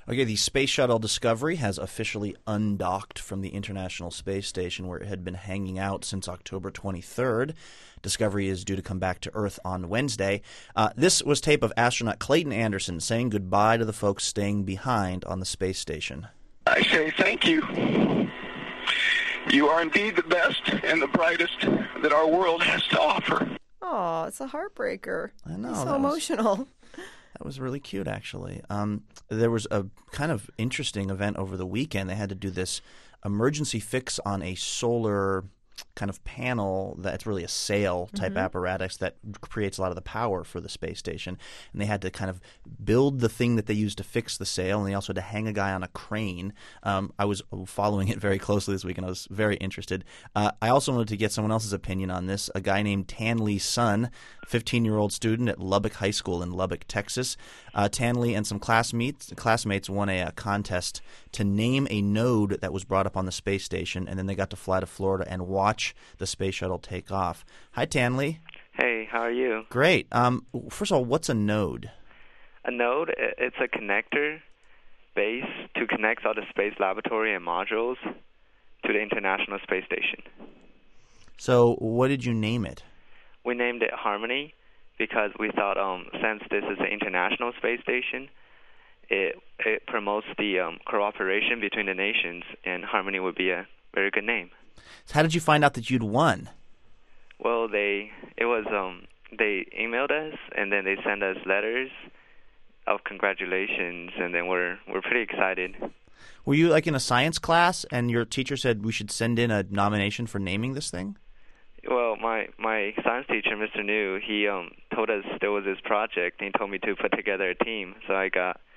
Okay, the Space Shuttle Discovery has officially undocked from the International Space Station where it had been hanging out since October 23rd. Discovery is due to come back to Earth on Wednesday. This was tape of astronaut Clayton Anderson saying goodbye to the folks staying behind on the space station. I say thank you. You are indeed the best and the brightest that our world has to offer. Oh, it's a heartbreaker. I know. It's so emotional. That was really cute, actually. There was a kind of interesting event over the weekend. They had to do this emergency fix on a solar kind of panel that's really a sail type apparatus that creates a lot of the power for the space station. And they had to kind of build the thing that they used to fix the sail, and they also had to hang a guy on a crane. I was following it very closely this week, and I was very interested. I also wanted to get someone else's opinion on this. A guy named Tanley Sun, 15-year-old student at Lubbock High School in Lubbock, Texas. Tanley and some classmates won a contest to name a node that was brought up on the space station, and then they got to fly to Florida and watch the space shuttle take off. Hi, Tanley. Hey, how are you? Great. First of all, what's a node? A node, it's a connector base to connect all the space laboratory and modules to the International Space Station. So what did you name it? We named it Harmony because we thought since this is an international space station, it promotes the cooperation between the nations, and Harmony would be a very good name. So how did you find out that you'd won? Well, they emailed us, and then they sent us letters of congratulations, and then we're pretty excited. Were you like in a science class, and your teacher said we should send in a nomination for naming this thing? Well, my science teacher, Mr. New, he told us there was this project, and he told me to put together a team. So we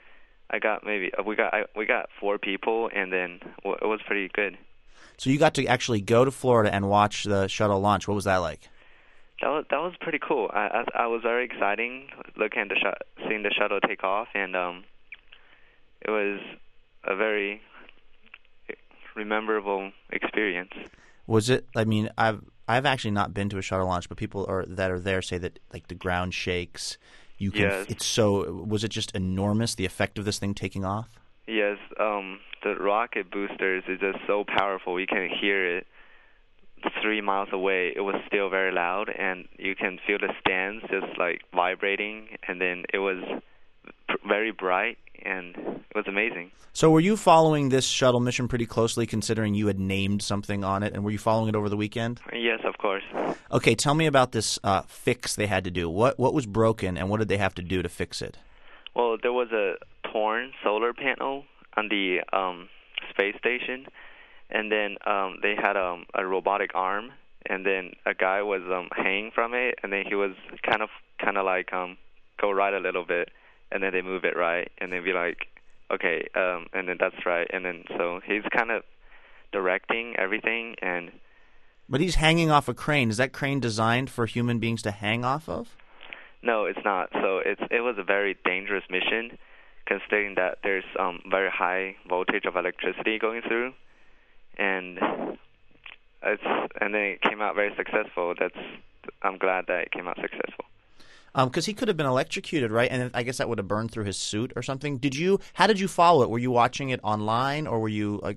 got 4 people, and then it was pretty good. So you got to actually go to Florida and watch the shuttle launch. What was that like? That was pretty cool. I was very exciting looking at seeing the shuttle take off, and it was a very memorable experience. Was it? I mean, I've actually not been to a shuttle launch, but people that are there say that like the ground shakes. Yes. It's so. Was it just enormous? The effect of this thing taking off? Yes. The rocket boosters is just so powerful. You can hear it 3 miles away. It was still very loud, and you can feel the stands just like vibrating. And then it was very bright, and it was amazing. So were you following this shuttle mission pretty closely, considering you had named something on it, and were you following it over the weekend? Yes, of course. Okay, tell me about this fix they had to do. What was broken, and what did they have to do to fix it? Well, there was a torn solar panel on the space station, and then they had a robotic arm, and then a guy was hanging from it, and then he was kind of like go right a little bit, and then they move it right, and then be like, okay, and then that's right, and then so he's kind of directing everything. But he's hanging off a crane. Is that crane designed for human beings to hang off of? No, it's not. So it was a very dangerous mission, considering that there's very high voltage of electricity going through, and then it came out very successful. I'm glad that it came out successful. Because he could have been electrocuted, right? And I guess that would have burned through his suit or something. How did you follow it? Were you watching it online, or were you like?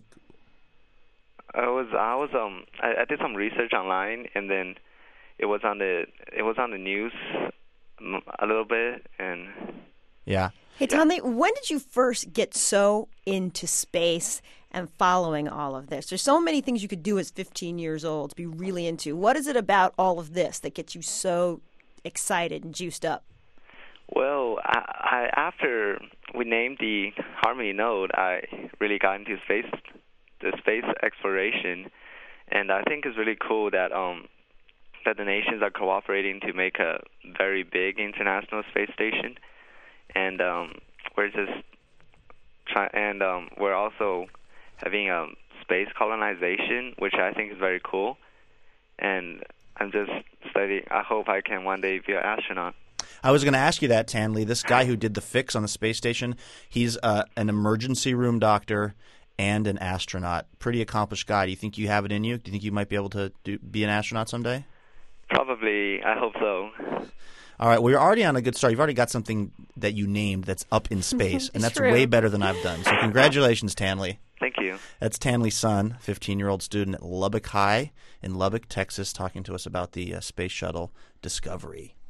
I did some research online, and then it was on the news a little bit, and yeah. Hey, Tanley, when did you first get so into space and following all of this? There's so many things you could do as 15 years old to be really into. What is it about all of this that gets you so excited and juiced up? Well, I after we named the Harmony node, I really got into the space exploration, and I think it's really cool that the nations are cooperating to make a very big international space station, and we're also having space colonization, which I think is very cool, and I'm just studying. I hope I can one day be an astronaut. I was going to ask you that, Tanley. This guy who did the fix on the space station, he's an emergency room doctor and an astronaut. Pretty accomplished guy. Do you think you have it in you? Do you think you might be able to be an astronaut someday? Probably. I hope so. All right. Well, you're already on a good start. You've already got something that you named that's up in space, and that's True. way better than I've done. So congratulations, Tanley. Thank you. That's Tanley's son, 15-year-old student at Lubbock High in Lubbock, Texas, talking to us about the Space Shuttle Discovery.